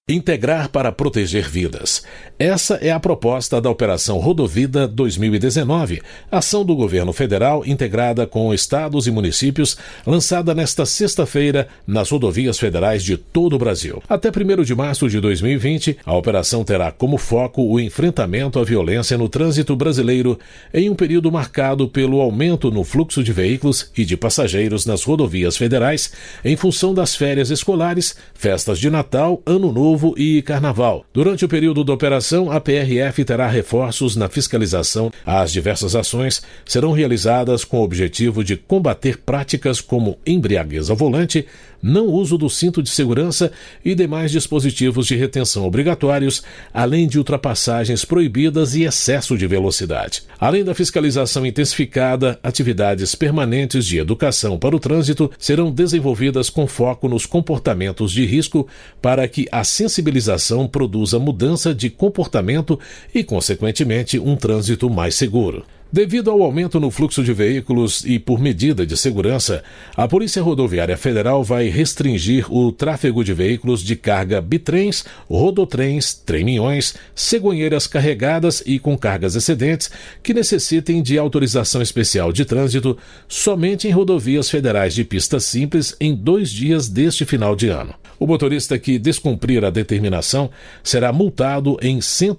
Integrar para proteger vidas. Essa é a proposta da Operação Rodovida 2019, ação do governo federal integrada com estados e municípios, lançada nesta sexta-feira nas rodovias federais de todo o Brasil. Até 1º de março de 2020, a operação terá como foco o enfrentamento à violência no trânsito brasileiro em um período marcado pelo aumento no fluxo de veículos e de passageiros nas rodovias federais em função das férias escolares, festas de Natal, Ano Novo e Carnaval. Durante o período da operação, a PRF terá reforços na fiscalização. As diversas ações serão realizadas com o objetivo de combater práticas como embriaguez ao volante, não uso do cinto de segurança e demais dispositivos de retenção obrigatórios, além de ultrapassagens proibidas e excesso de velocidade. Além da fiscalização intensificada, atividades permanentes de educação para o trânsito serão desenvolvidas com foco nos comportamentos de risco para que a sensibilização produza mudança de comportamento e, consequentemente, um trânsito mais seguro. Devido ao aumento no fluxo de veículos e por medida de segurança, a Polícia Rodoviária Federal vai restringir o tráfego de veículos de carga bitrens, rodotrens, trem-minhões, cegonheiras carregadas e com cargas excedentes que necessitem de autorização especial de trânsito somente em rodovias federais de pista simples em 2 dias deste final de ano. O motorista que descumprir a determinação será multado em R$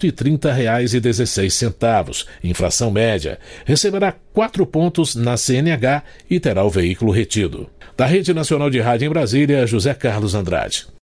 130,16, infração média, receberá 4 pontos na CNH e terá o veículo retido. Da Rede Nacional de Rádio em Brasília, José Carlos Andrade.